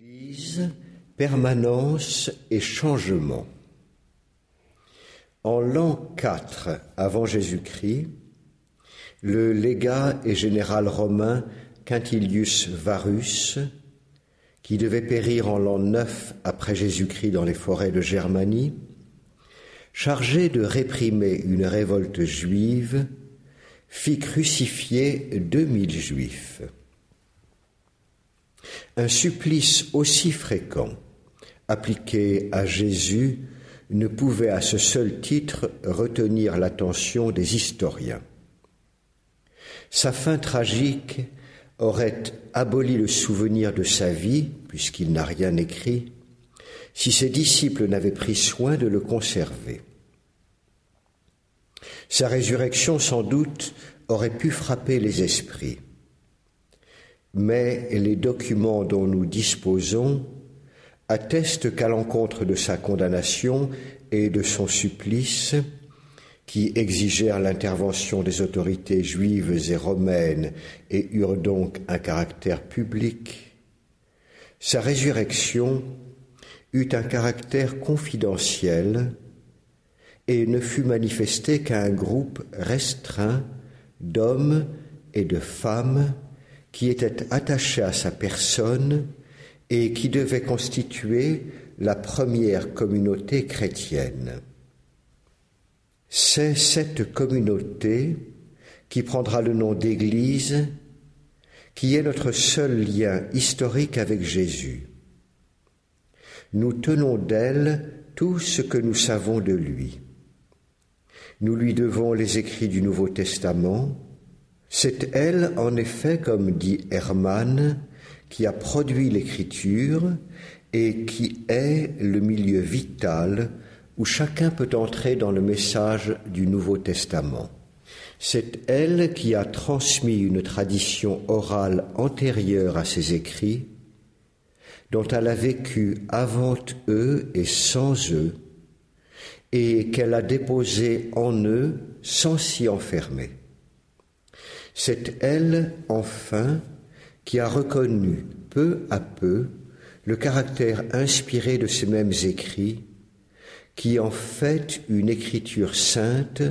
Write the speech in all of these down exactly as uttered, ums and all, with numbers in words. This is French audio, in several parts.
Église, permanence et changement. En l'an quatre avant Jésus-Christ, le légat et général romain Quintilius Varus, qui devait périr en l'an neuf après Jésus-Christ dans les forêts de Germanie, chargé de réprimer une révolte juive, fit crucifier deux mille juifs. Un supplice aussi fréquent, appliqué à Jésus, ne pouvait à ce seul titre retenir l'attention des historiens. Sa fin tragique aurait aboli le souvenir de sa vie, puisqu'il n'a rien écrit, si ses disciples n'avaient pris soin de le conserver. Sa résurrection, sans doute, aurait pu frapper les esprits. Mais les documents dont nous disposons attestent qu'à l'encontre de sa condamnation et de son supplice, qui exigèrent l'intervention des autorités juives et romaines et eurent donc un caractère public, sa résurrection eut un caractère confidentiel et ne fut manifestée qu'à un groupe restreint d'hommes et de femmes qui étaient attachés à sa personne et qui devaient constituer la première communauté chrétienne. C'est cette communauté qui prendra le nom d'Église, qui est notre seul lien historique avec Jésus. Nous tenons d'elle tout ce que nous savons de lui. Nous lui devons les écrits du Nouveau Testament. C'est elle, en effet, comme dit Hermann, qui a produit l'écriture et qui est le milieu vital où chacun peut entrer dans le message du Nouveau Testament. C'est elle qui a transmis une tradition orale antérieure à ses écrits, dont elle a vécu avant eux et sans eux, et qu'elle a déposé en eux sans s'y enfermer. C'est elle, enfin, qui a reconnu peu à peu le caractère inspiré de ces mêmes écrits, qui en fait une écriture sainte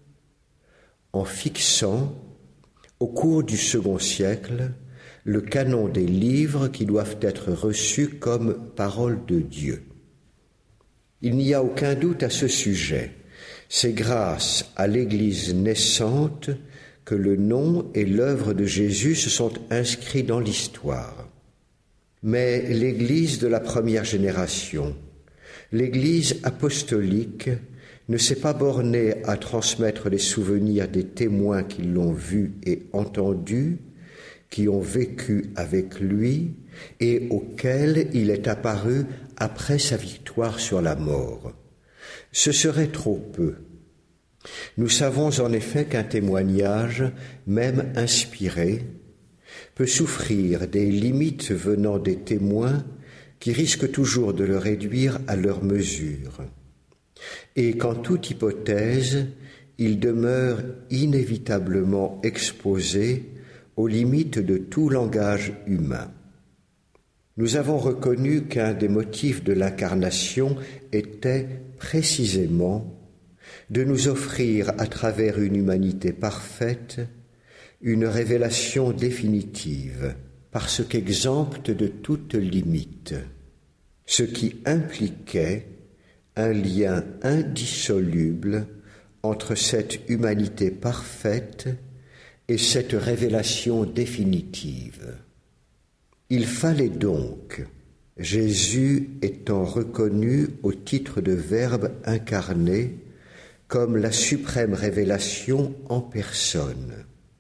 en fixant, au cours du second siècle, le canon des livres qui doivent être reçus comme parole de Dieu. Il n'y a aucun doute à ce sujet. C'est grâce à l'Église naissante que le nom et l'œuvre de Jésus se sont inscrits dans l'histoire. Mais l'Église de la première génération, l'Église apostolique, ne s'est pas bornée à transmettre les souvenirs des témoins qui l'ont vu et entendu, qui ont vécu avec lui et auxquels il est apparu après sa victoire sur la mort. Ce serait trop peu. Nous savons en effet qu'un témoignage, même inspiré, peut souffrir des limites venant des témoins qui risquent toujours de le réduire à leur mesure, et qu'en toute hypothèse, il demeure inévitablement exposé aux limites de tout langage humain. Nous avons reconnu qu'un des motifs de l'incarnation était précisément de nous offrir à travers une humanité parfaite une révélation définitive, parce qu'exempte de toute limite, ce qui impliquait un lien indissoluble entre cette humanité parfaite et cette révélation définitive. Il fallait donc, Jésus étant reconnu au titre de Verbe incarné, comme la suprême révélation en personne.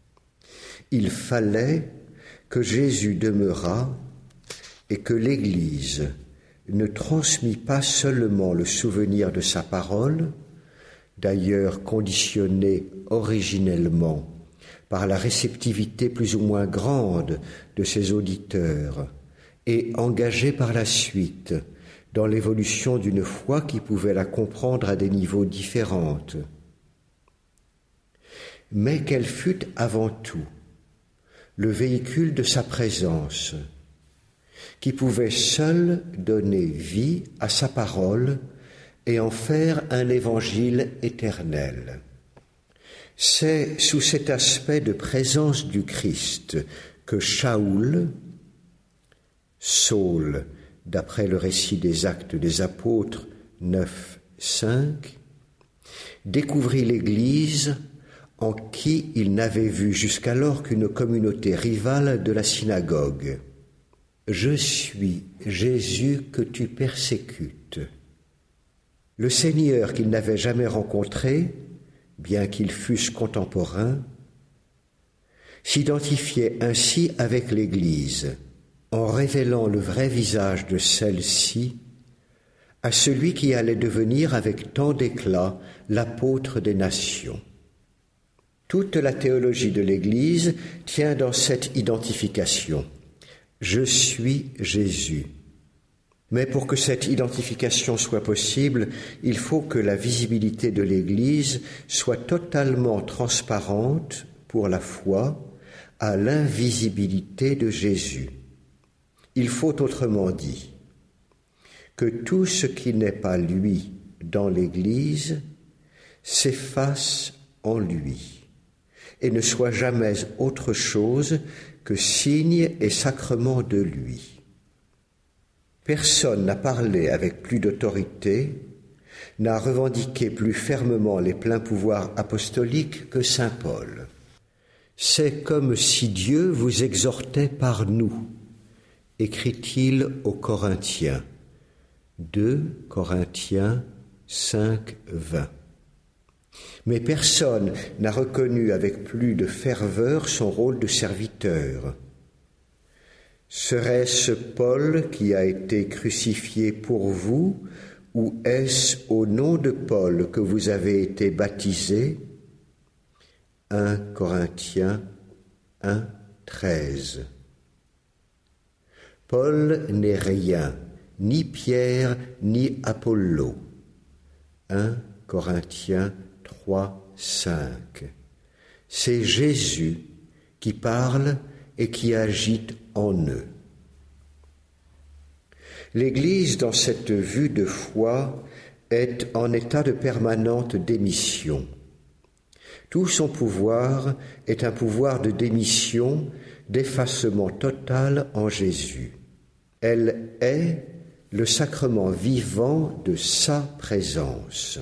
Il fallait que Jésus demeurât et que l'Église ne transmit pas seulement le souvenir de sa parole, d'ailleurs conditionné originellement par la réceptivité plus ou moins grande de ses auditeurs et engagée par la suite dans l'évolution d'une foi qui pouvait la comprendre à des niveaux différents, mais qu'elle fût avant tout le véhicule de sa présence, qui pouvait seul donner vie à sa parole et en faire un évangile éternel. C'est sous cet aspect de présence du Christ que Shaoul, Saul, d'après le récit des Actes des Apôtres neuf, cinq, découvrit l'Église en qui il n'avait vu jusqu'alors qu'une communauté rivale de la synagogue. « Je suis Jésus que tu persécutes ». Le Seigneur qu'il n'avait jamais rencontré, bien qu'ils fussent contemporains, s'identifiait ainsi avec l'Église, en révélant le vrai visage de celle-ci à celui qui allait devenir avec tant d'éclat l'apôtre des nations. Toute la théologie de l'Église tient dans cette identification. Je suis Jésus. Mais pour que cette identification soit possible, il faut que la visibilité de l'Église soit totalement transparente pour la foi à l'invisibilité de Jésus. Il faut autrement dit que tout ce qui n'est pas lui dans l'Église s'efface en lui et ne soit jamais autre chose que signe et sacrement de lui. Personne n'a parlé avec plus d'autorité, n'a revendiqué plus fermement les pleins pouvoirs apostoliques que saint Paul. C'est comme si Dieu vous exhortait par nous, écrit-il aux Corinthiens. deux Corinthiens cinq, vingt. Mais personne n'a reconnu avec plus de ferveur son rôle de serviteur. Serait-ce Paul qui a été crucifié pour vous, ou est-ce au nom de Paul que vous avez été baptisés ? un Corinthiens un, treize. Paul n'est rien, ni Pierre, ni Apollo. un Corinthiens trois, cinq. C'est Jésus qui parle et qui agite en eux. L'Église, dans cette vue de foi, est en état de permanente démission. Tout son pouvoir est un pouvoir de démission, d'effacement total en Jésus. Elle est le sacrement vivant de sa présence.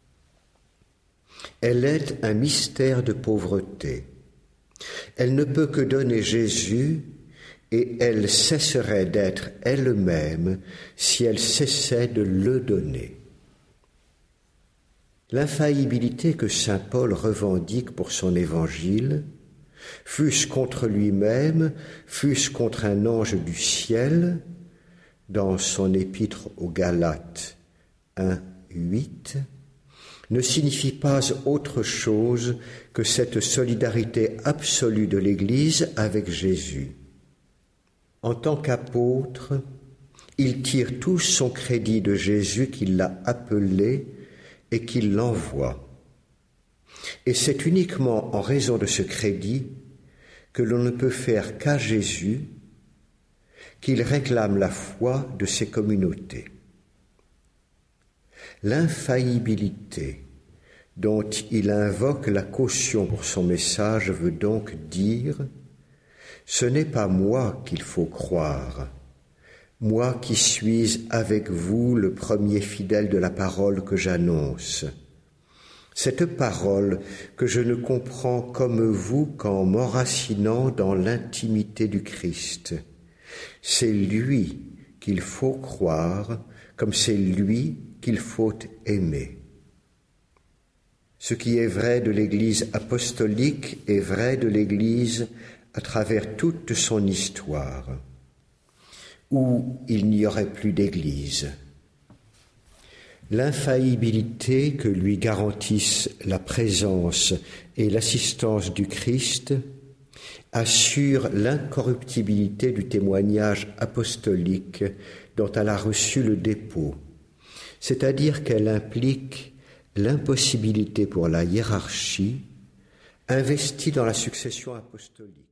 Elle est un mystère de pauvreté. Elle ne peut que donner Jésus et elle cesserait d'être elle-même si elle cessait de le donner. L'infaillibilité que saint Paul revendique pour son évangile, fût-ce contre lui-même, fût-ce contre un ange du ciel, dans son épître aux Galates un, huit, ne signifie pas autre chose que cette solidarité absolue de l'Église avec Jésus. En tant qu'apôtre, il tire tout son crédit de Jésus qui l'a appelé et qui l'envoie. Et c'est uniquement en raison de ce crédit que l'on ne peut faire qu'à Jésus qu'il réclame la foi de ses communautés. L'infaillibilité dont il invoque la caution pour son message veut donc dire « Ce n'est pas moi qu'il faut croire, moi qui suis avec vous le premier fidèle de la parole que j'annonce. Cette parole que je ne comprends comme vous qu'en m'enracinant dans l'intimité du Christ. C'est lui qu'il faut croire, comme c'est lui qu'il faut aimer. Ce qui est vrai de l'Église apostolique est vrai de l'Église à travers toute son histoire, où il n'y aurait plus d'Église. L'infaillibilité que lui garantissent la présence et l'assistance du Christ assure l'incorruptibilité du témoignage apostolique dont elle a reçu le dépôt, c'est-à-dire qu'elle implique l'impossibilité pour la hiérarchie investie dans la succession apostolique